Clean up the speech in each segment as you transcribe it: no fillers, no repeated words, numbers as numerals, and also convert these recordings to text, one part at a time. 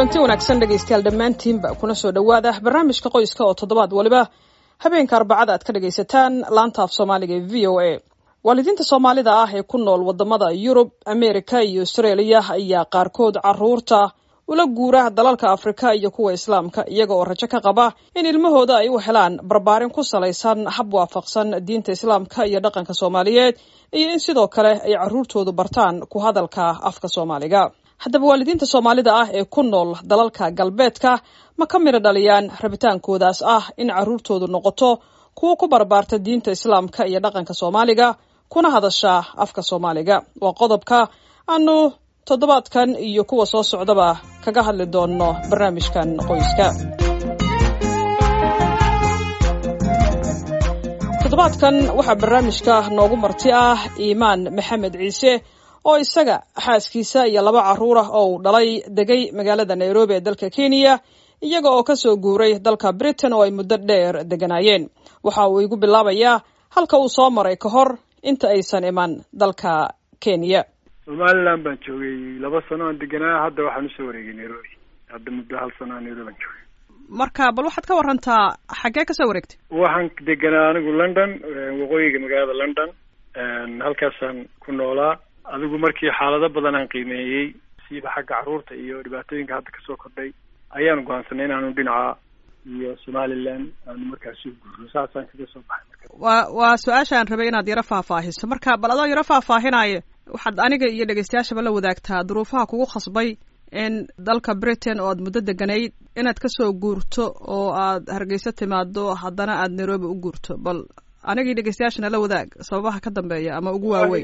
kulanti wanaagsan dhegaystayaal dhammaantiinba kuna soo dhowaada barnaamijka qoyska oo toddobaad waliba habeenka arbacada aad ka dhagaysataan laanta af soomaaliga ee v o a waalidiinta soomaalida ah ee ku nool wadamada yurub ameerika iyo australia ayaa qaarkood caruurta ula guura dalalka afrika iyo kuwa islaamka iyaga oo rajo ka qaba in ilmahooda ay u helaan barbaarin ku salaysan hab waafaqsan diinta islaamka iyo dhaqanka soomaaliyeed iyo in sidoo kale ay caruurtoodu bartaan ku hadalka afka soomaaliga haddaba waalidiinta soomaalida ah ee ku nool dalalka galbeedka ma ka midho dhaliyaan rabitaankoodaas ah in caruurtoodu noqoto kuwa ku barbaarta diinta islaamka iyo dhaqanka soomaaliga kuna hadasha afka soomaaliga waa qodobka aanu toddobaadkan iyo kuwa soo socdaba kaga hadli doono barnaamijkan qoyska. toddobaadkan waxaa barnaamijka noogu marti ah Iimaan Maxamed Ciise oo isaga xaaskiisa iyo 2 caruur ah oo uu dhalay degay magaalada Nairobi ee dalka Kenya iyaga oo ka soo guuray dalka Britain oo ay muddo dheer deganayeen. Waxa uu igu bilaabayaa halka uu soo maray ka hor inta aysan iman dalka Kenya. Somaliland baan joogay 2 sano aan deganaa, hadda waxaan u soo wareegay Nairobi. Hadda muddo 1 sano aan Nairobi joogay. Marka bal waxaad ka warantaa xagee ka soo wareegtay? Waxaan deganaa anigu London, waqooyiga magaalada London. Halkaasaan ku noolaa. Adigu markii xaalado badan aan qiimeeyay sida xagga caruurta iyo dhibaatooyinka hadda kasoo kordhay ayaan go'aansanay inaanu dhinaca iyo Somaliland aan markaas u guurno. Saasaan kaga soo baxay. waa su'aashaan rabay inaad yara faahfaahiso. Marka bal adoo yara faahfaahinaayo waxaad aniga iyo dhageystayaashaba la wadaagtaa duruufaha kugu khasbay in dalka Britain oo aad muddo deganayd inaad ka soo guurto oo aad Hargeysa timaado haddana aad Nairobi u guurto. Bal anigii dhageystayaashana la wadaag sababaha ka dambeeya ama ugu waaweyn.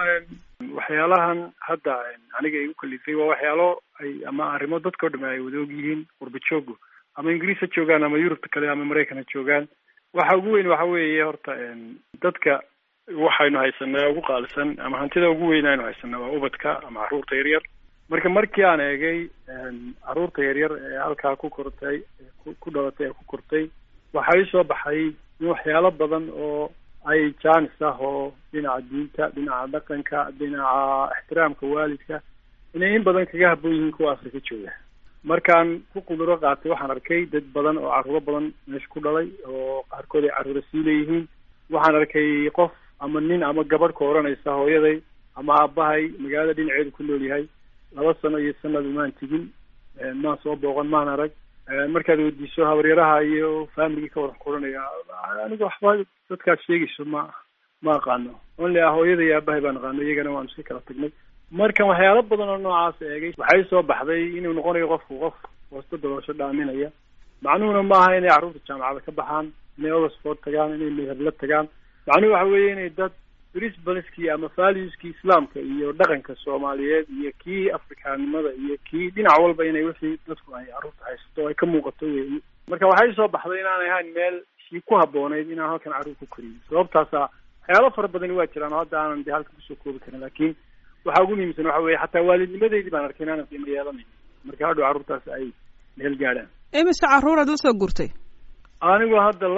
waxyaalahan hadda aniga igu kalifay waa waxyaalo ay ama arrimo dadka oo dhan ay wadaog yihiin qurba joog ama Ingiriis joogaan ama Yurubta kale ama Mareykan joogaan. waxa ugu weyn waxa weeye horta dadka waxaynu haysanaa ugu qaalisan ama hantida ugu weyn aynu haysanaa waa ubadka ama caruurta yaryar. markii aan eegay caruurta yaryar ee halkaa ku kortay ku dhalatay ku kortay waxa soo baxay in waxyaalo badan oo ay jaanis ah oo dhinaca diinta, dhinaca dhaqanka, dhinaca ixtiraamka waalidka inay in badan kaga habboon yihiin kuwa Afrika jooga. markaan ku quduro qaatay waxaan arkay dad badan oo caruur badan meesha ku dhalay oo qaarkood ay caruur siileeyihiin. waxaan arkay qof ama nin ama gabadh ka oranaysa hooyaday ama aabahay magaalada dhinaceeda ku nool yahay 2 sano iyo sanad maan tigin ma soo booqan maan arag. markaad weydiiso habaryaraha iyo family ka wada qoranaya aniga waxba dadkaas sheegayso ma aqaano only hooyada iyo aabahay baan aqaano, iyagana waan iska kala tagnay. marka waxyaalo badan oo noocaas eegay waxay soo baxday inuu noqonayo qof hoosta doorasho dhaaminaya. macnuhuna maaha inay caruurta jaamacada ka baxaan, inay Oxford tagaan, inay meherla tagaan. macnuhu waxa weeye inay dad principleski ama valueski islaamka iyo dhaqanka Soomaaliyeed iyo kii Afrikaanimada iyo kii dhinac walba inay wixii dadku ay caruurta haysto ay ka muuqato weeye. marka waxay soo baxday inaanay ahayn meel si ku habboonayd inaan halkan caruur ku koriyo. sababtaas waxyaalo fara badan waa jiraan oo hadda aanan halkan kusoo koobi karin, laakiin waxa ugu muhiimsan waxa weeye xataa waalidnimadeedii baan arkay inaan qiimo yeelanayn marka hadhow caruurtaas ay meel gaadhaan. imise caruur aad la soo gurtay? anigu hadda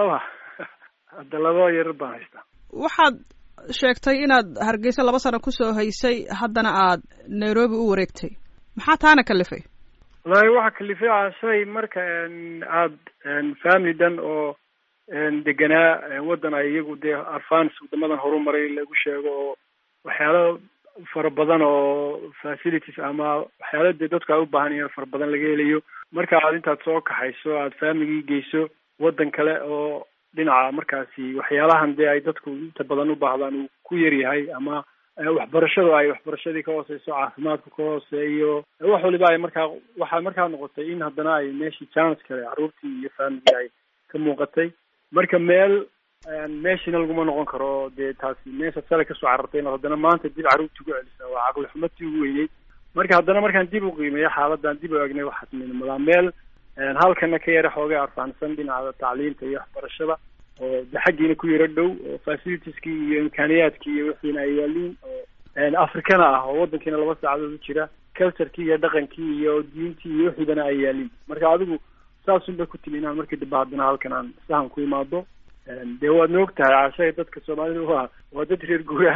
2 yar baan haystaa. waxaad sheegtay inaad Hargeysa 2 sano ku soo haysay haddana aad Nairobi u wareegtay. maxaa taana kalifay? wallahi waxa kalifay shay marka aad family dan oo deganaa wadan ay iyagu dee advance wadamadan horumaray lagu sheego oo waxyaalo fara badan oo facilities ama waxyaalo dadku ay u baahan yihiin fara badan laga helayo. marka aad intaad soo kaxayso aad family geyso wadan kale oo dhinaca markaasi waxyaalahan dee ay dadku inta badan u baahdaan uu ku yar yahay ama waxbarashadii ka hooseyso, caafimaadku ka hooseeyo, wax waliba ay waxaa markaa noqotay in haddana ay meeshii chance kale caruurtii iyo family ay ka muuqatay. marka meeshina laguma noqon karo dee taasi meesha sale kasoo carartay inaad haddana maanta dib caruurtii ugu celisa waa caqli xumadii ugu weyneyd. marka haddana markaan dib u qiimeeyo xaaladan dib u egnay waxaad midnimada meel halkana ka yara xoogay arfaansan dhinaca tacliinta iyo waxbarashada oo xaggiina ku yara dhow oo facilitieski iyo imkaaniyaadkii iyo wixiina ay yaaliin oo Afrikana ah oo wadankiina 2 saacadood u jira, culture-kii iyo dhaqankii iyo diintii iyo wixiina ay yaaliin. marka adigu saasun bay ku timinaan markii dib haddana halkan aan sahan ku imaado. dee waad noogtahay caashay dadka Soomaalida waa dad reer guuraha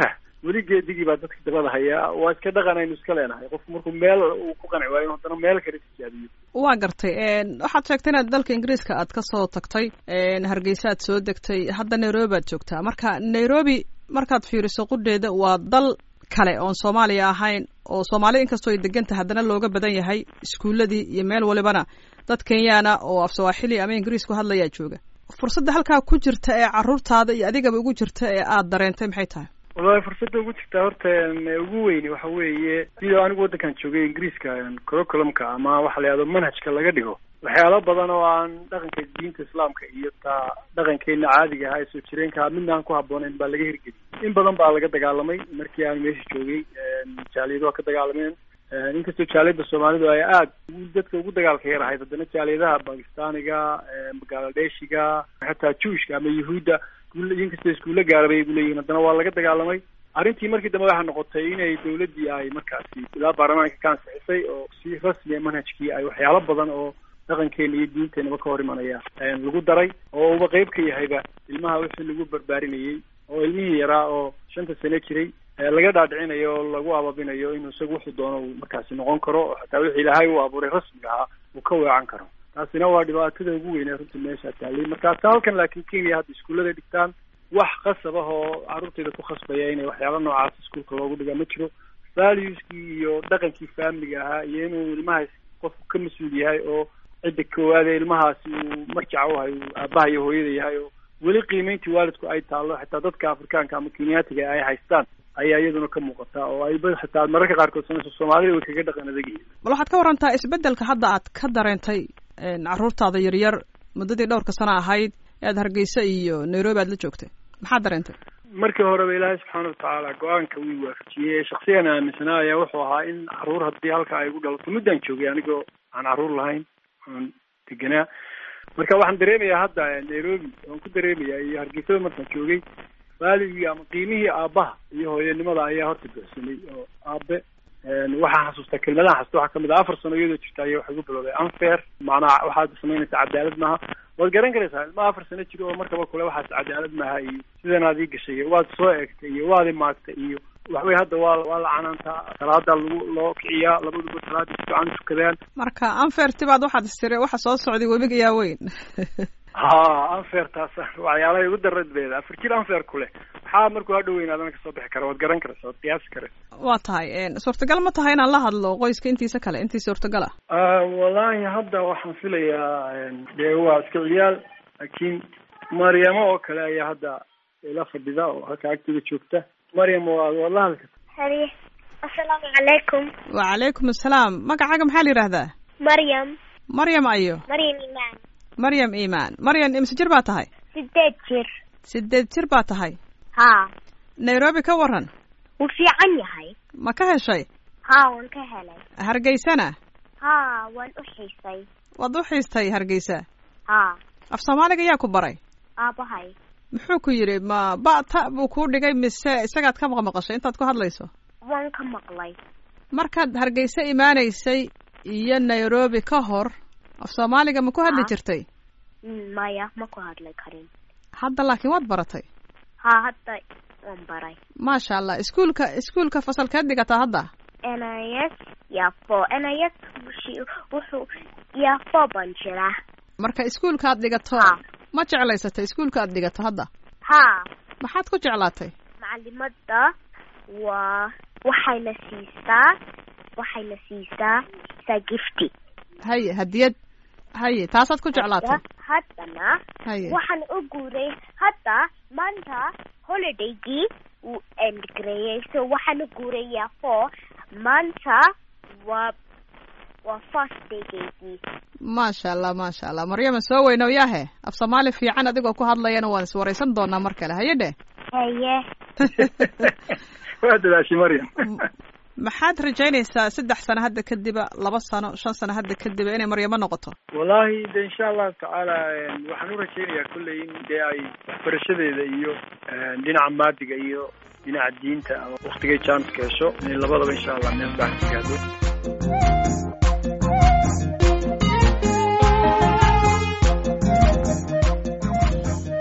weli geedigii baa dadka dabada hayaa. Waa iska dhaqan aynu iska leenahay, qofku markuu meel uu ku qanci waayo haddana meel kale tijaabiyo. waa gartay waxaad sheegtay inaad dalka ingiriiska aad ka soo tagtay, hargeysa aad soo degtay, hadda nairobi aad joogtaa. marka nairobi markaad fiiriso qudheeda waa dal kale oon soomaaliya ahayn, oo soomaalida inkastoo ay degan tahay haddana looga badan yahay iskuuladii iyo meel walibana dad kenyaana oo af sawaaxili ama ingiriis ku hadlayaa jooga. fursadda halkaa ku jirta ee carruurtaada iyo adigaba ugu jirta ee aad dareentay maxay tahay? wallahi fursadda ugu jirta horta ugu weyni waxa weeye sidoo anigu waddankan joogay ingiriiska curriculumka ama waxa la yidhahdo manhajka laga dhigo waxyaalo badan oo aan dhaqanka diinta islaamka iyo taa dhaqankeena caadiga ahaa ee soo jireenka midna aan ku habboonayn baa laga hirgeliyay. in badan baa laga dagaalamay markii aan meesha joogay, jaaliyado waa ka dagaalameen. inkastoo jaaliyada soomaalidu ay aad dadka ugu dagaalka yar ahayd, haddana jaaliyadaha bakistaaniga, bangladeshiga, xataa juushka ama yahuudda inkastoo iskuulla gaara bay igu leeyihiin, haddana waa laga dagaalamay. arrintii markii dambe waxaa noqotay inay dawladdii ay markaasi ilaa baarlamaanka ka ansixisay oo si rasmiya manhajkii ay waxyaalo badan oo dhaqankeena iyo diinteenaba ka hor imanaya lagu daray, oo uba qeyb ka yahayba ilmaha wixii lagu barbaarinayay, oo ilmihii yaraa oo 5 sano jiray laga dhaadhicinayo oo lagu ababinayo inuu isagu wuxuu doono uu markaasi noqon karo, oo xataa wixii ilaahay uu abuuray rasmiga ahaa uu ka weecan karo. taasina waa dhibaatada ugu weyn ee runtii meesha taallay. markaasa halkan laakiin Kenya hadda iskuullada dhigtaan wax khasab ah oo carruurtayda ku khasbaya inay waxyaalo noocaas iskuulka loogu dhigaa ma jiro. valueskii iyo dhaqankii familiga ahaa iyo inuu ilmahaas qofku ka mas-uul yahay oo cidda koowaad ee ilmahaasi uu marjaca u hayo aabbaha iyo hooyada yahay, oo weli qiimeyntii waalidku ay taallo xitaa dadka afrikaanka ama kenyaatiga ay haystaan ayaa iyaduna ka muuqata, oo ay xitaa mararka qaarkood sanayso soomaalida way kaga dhaqan adag yihiin. bal waxaad ka warantaa isbeddelka hadda aad ka dareentay carruurtaada yaryar muddadii dhowrka sano ahayd ee aad hargeysa iyo nairobi aad la joogtay, maxaad dareentay? markii horeba ilaahay subxaana watacaala go-aanka wii waafajiyey. shaksiyan aaminsanaa ayaa wuxuu ahaa in carruur haddii halka ay igu dhalato, muddaan joogay anigoo aan carruur lahayn oon deganaa. marka waxaan dareemayaa hadda nairobi waan ku dareemayaa iyo hargeysada markaan joogay waaligii ama qiimihii aabbaha iyo hooyanimada ayaa horta buuxsamay. oo aabe waxaan xasuustaa kelmadaha xasuusta waxaa kamid ah 4 sano iyadoo jirta ayaa waxa igu bilowday unfair, macnaha waxaad samaynaysaa cadaalad maaha. waad garan karaysaa ilma 4 sano jiro oo markaba kule waxaas cadaalad maaha iyo sidan aad ii gashay iyo waad soo eegtay iyo waad imaagtay iyo waxway hadda waa la canaantaa, salaada loo kiciyaa, labaduba salaada si fiican tukadaan. marka unfairti baad waxaad istiri waxa soo socday webiga yaa weyn. unfair taas waxyaalaha ugu daradbeeda 4 jir unfair kule waxaa markuu hadhow weynaadana kasoo bixi kara, waad garan karaysaa, waad qiyaasi karaysaa. waa tahay suurtagal ma tahay inaan la hadlo qoyska intiisa kale intii suurtagal ah? wallahi hadda waxaan filayaa dee waa iska ciyaal, laakiin maryamo oo kale ayaa hadda ila fadhida oo halka agtiga joogta. maryam waa la hadli karta. hadi assalaamu calaykum. wacalaykum assalaam. magacaaga maxaa la yidhaahdaa? maryam. maryam ayo? maryam imaan. maryam imaan. maryam imse jir baa tahay? 8 jir. 8 jir baa tahay? haa. nairobi ka waran? wuu fiican yahay. ma ka heshay? haa waan ka helay. hargeysana? haa waan u xiisay. waad u xiistay hargeysa? haa. af soomaaliga yaa ku baray? aabahay. muxuu ku yidhi ma bata buu kuu dhigay mise isagaad ka maqmaqashay intaad ku hadlayso? waan ka maqlay. markaad hargeysa imaanaysay iyo nairobi ka hor af soomaaliga ma ku hadli jirtay? maya ma ku hadli karin. hadda laakiin waad baratay? haa hadda waan baray. maasha allah. iskuulka fasalkeed dhigataa hadda? NIS yafo. NIS wuxuu yafo baan jiraa. marka iskuulka aad dhigato ma jeclaysatay iskuulka aad dhigato hadda? haa. maxaad ku jeclaatay? macalimadda waxayna siisaa gifti. haye hadiyad. haye taasaad ku jeclaatay? haddana waxaan u guuray hadda maanta holidaygii uu end gareeyay, so waxaan u guurayaa maanta waa first daygaygii. maasha allah maasha allah. maryama soo weynow yaahe af soomaali fiican adigoo ku hadlayana waan iswaraysan doonaa mar kale. haye dheh. haye. waa dadaashay maryam. maxaad rajaynaysaa 3 sano hadda kadiba, 2 sano, 5 sano hadda kadiba inay maryamo noqoto? wallahi de insha allahu tacaala waxaan u rajaynayaa kulley in dee ay waxbarashadeeda iyo dhinaca maadiga iyo dhinaca diinta waktigay chance ka hesho in labadaba insha allah meel baax ka gaadho.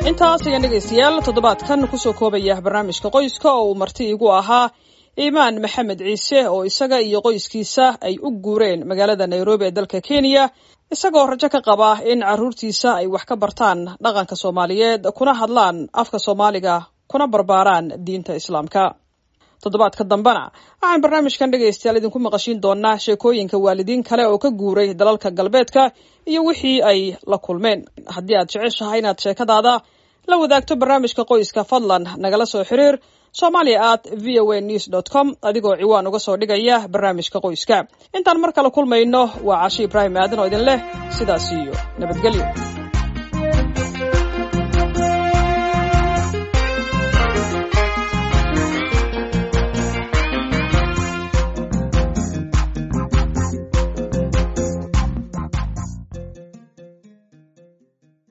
intaas ayaan dhegaystayaal toddobaadkan kusoo koobaya barnaamijka qoyska oo uu marti igu ahaa iimaan maxamed ciise oo isaga iyo qoyskiisa ay u guureen magaalada nairobi ee dalka kenya isagoo rajo ka qaba in carruurtiisa ay wax ka bartaan dhaqanka soomaaliyeed kuna hadlaan afka soomaaliga kuna barbaaraan diinta islaamka. toddobaadka dambena waxaan barnaamijkan dhegaystayaal idinku maqashiin doonaa sheekooyinka waalidiin kale oo ka guuray dalalka galbeedka iyo wixii ay la kulmeen. haddii aad jeceshahay inaad sheekadaada la wadaagto barnaamijka qoyska fadlan nagala soo xiriir somalia@voanews.com adigoo ciwaan uga soo dhigaya barnaamijka qoyska. intaan mar kale kulmayno waa Cashe Ibrahim Aadan oo idin leh sidaas iyo nabadgelyo.